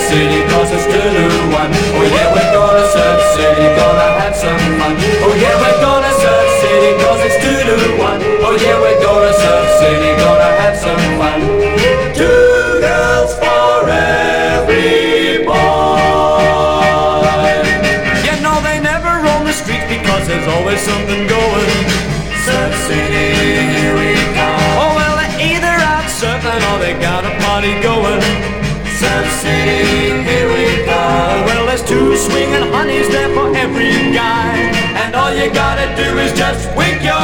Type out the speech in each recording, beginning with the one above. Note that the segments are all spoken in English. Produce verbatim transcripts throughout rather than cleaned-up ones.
City, cause it's two to one. Oh yeah, we're going to Surf City, gonna have some fun. Oh yeah, we're going to Surf City, cause it's two to one. Oh yeah, we're going to Surf City, gonna have some fun. Two girls for every boy. You know they never roam the streets because there's always something going. Surf City, here we come. Oh well, they're either out surfing or they got a party going. Surf City, here we go. Well, there's two swinging honeys there for every guy, and all you gotta do is just wink your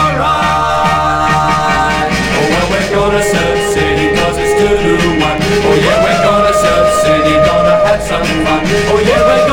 eye. Oh, well, we're gonna Surf City, cause it's two to one. Oh, yeah, we're gonna Surf City, gonna have some fun. Oh, yeah, we're